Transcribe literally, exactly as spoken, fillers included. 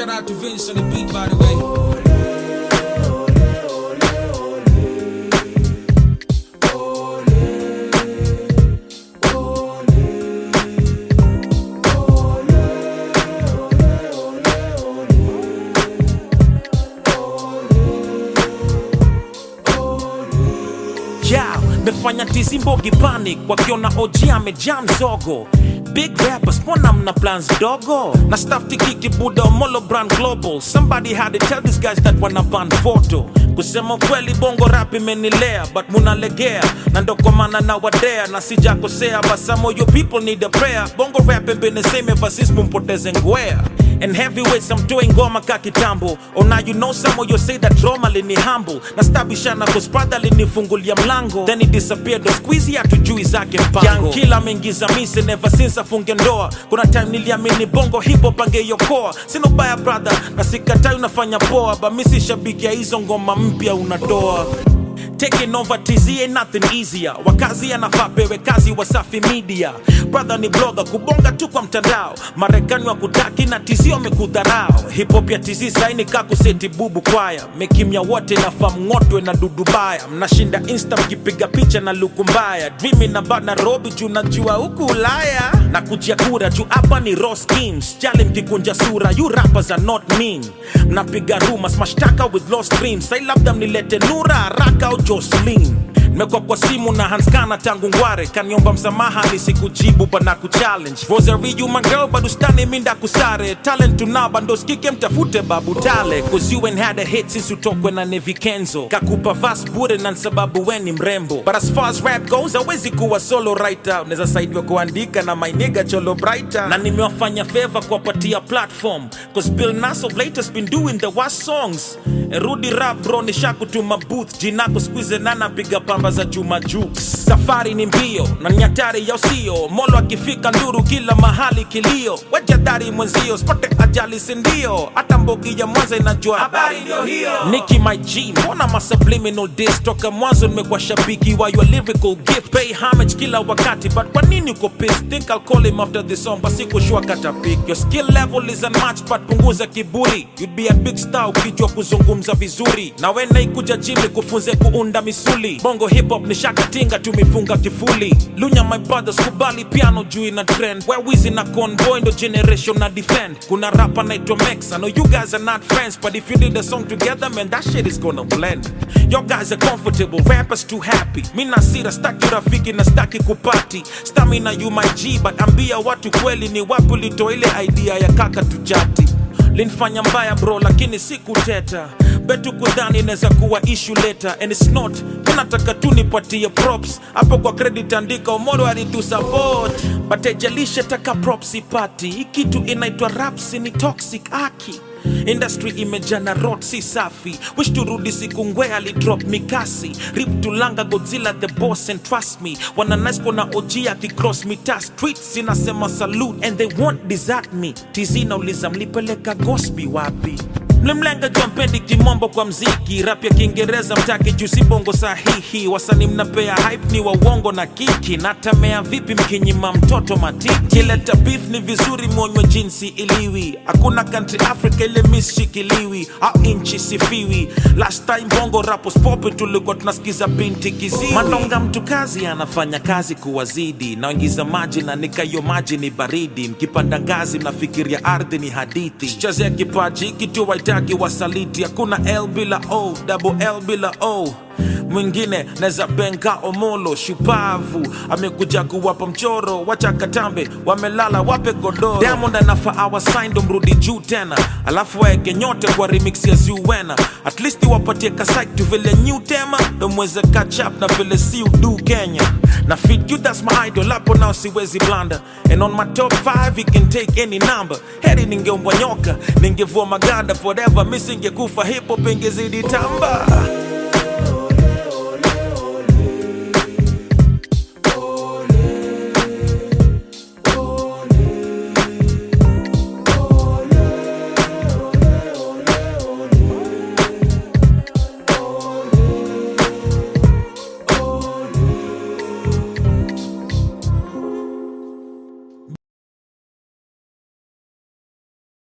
shout out to Vince on the beat, by the way. Mefanya tizi mbogi panic wakiona O G amejam zogo. Big rappers, mbona mna plans dogo? Na staff tikiki Buddha Molo brand global. Somebody had to tell these guys that wana ban photo. Kusema kweli bongo rap imenilea, but munalegea na ndo kwa maana na wadea na sijakosea, but some of your people need a prayer. Bongo rap been the same ever since mumpoteze ngwea. And heavyweights I'm doing goma kakitambo. Oh now you know some of you say that Roma lini humble. Na stabishana cause brother linifungulia mlango. Then he disappeared, the squeezy hatujui zake mpango. Young killer mengiza mise never since afunge ndoa. Kuna time niliamini bongo hip hop angeyokoa. Sino baya brother, na sikatai unafanya poa, but misi shabiki ya hizo ngoma mpya unatoa. Taking over T Z ain't nothing easier. Wakazi anafaa pewe kazi Wasafi Media. Brother ni blogger kubonga tu kwa mtandao. Marekani wa kutaki na T Z wamekudharau. Hip hop ya T Z saini kaku seti bubu kwaya. Mekimya wote na famngotwe na dudubaya. Mnashinda Insta mkipiga picha na luku mbaya. Dreaming about Nairobi juu najua huku Ulaya. Na kujia kura juu hapa ni raw schemes. Jali mkikunja sura, you rappers are not mean. Mnapiga rumors, mashtaka with lost dreams. Say labda mnilete Nura, Haraka au Jocelyn. Nimekuwa kwa simu na Hanskana tangu ngware. Kaniomba msamaha nisikujibu bana kuchallenge. Rosary you my girl bado stani minda kusare. Talent tunaba ndo skike mtafute babu tale. Cause you ain't had a hit since utokwe na Nevi Kenzo. Kakupa vas bure na sababu weni mrembo. But as far as rap goes hawezi kuwa solo writer. Unaweza saidiwa kuandika na my nigga Cholo Brighter. Na nimewafanya favor kuwapatia platform. Cause Bill Nass of late has been doing the worst songs. Rudi rap bro nishakutuma booth. Jinako squeeze nana piga pamba za Juma Jukes. Safari ni mbio na nyatari ya usio. Molo akifika nduru kila mahali kilio. Wajadari mwenzio spote ajali sindio. Hata mbogi ya Mwanza inajua habari ndio hiyo. Nicki my G mbona ma subliminal diss. Toka mwanzo nimekuwa shabiki wa your lyrical gift. Pay homage kila wakati but kwa nini uko pissed? Think I'll call him after this song but sikushua kata pick. Your skill level is unmatched but punguza kiburi. You'd be a big star ukijua kuzungumza vizuri. Na wena ikuja jimi kufunze kuunda misuli. Bongo hip hop ni shaka tinga tumifunga kifuli. Lunya my brothers kubali piano juu ina trend. Where Wizzy na Convoy ndo generation na defend. Kuna rapper naitwa Mex. I know you guys are not friends but if you did a song together man that shit is gonna blend. Your guys are comfortable, rappers too happy. Mina sira staki rafiki na staki kupati. Stamina you my G but ambia watu kweli ni wapi ulitoa ile idea ya kaka tujati. Linfanya mbaya bro lakini siku teta. Betu kudhani neza kuwa issue later. And it's not, unataka tu nipatie props. Hapo kwa credit andika Omolo alitu support. But ejalishe taka props ipati. Hii kitu inaitwa raps ni toxic aki. Industry imejana rot si safi. Wish turudi siku ngwe ali drop mikasi. Rip tulanga Godzilla the boss and trust me. Wana nice kona O G akicross mita streets. Sinasema salute and they won't desert me. Tizi na uliza mlipeleka Gosby wapi. Mlimlenga jompendi kimombo kwa mziki. Rap ya Kiingereza mtaki jusi bongo sahihi. Wasani mnapea hype ni wa uongo na kiki. Natamea vipi mkinyima mtoto matiki. Kileta beef ni vizuri mwonywe jinsi iliwi. Hakuna country Africa ile miss shikiliwi. Au inchi sifiwi. Last time bongo rappers poppin tulikuwa tunasikiza binti kiziwi. Manonga mtu kazi anafanya kazi kuwazidi. Naingiza maji na nikayo maji ni baridi. Mkipanda ngazi mnafikiria ardhi ni hadithi. Chazea kipaji kitu waita Taki wasaliti, hakuna L bila O, double L bila O. Mwingine neza benga Omolo shupavu. Amekuja kuwapa mchoro, wacha katambe, wamelala wape godoro. Diamond anafa awa sign ndo mrudi juu tena. Alafu waeke nyote kwa remix ya Zuwena. At least wapatie kasike tu vile new tema. Ndo mweze catch up na vile si udu Kenya. Na fit you that's my idol, hapo now siwezi blanda. And on my top five he can take any number. Heri ningeombwa nyoka, ningevua maganda. Forever missing ngekufa hip hop ingezidi tamba.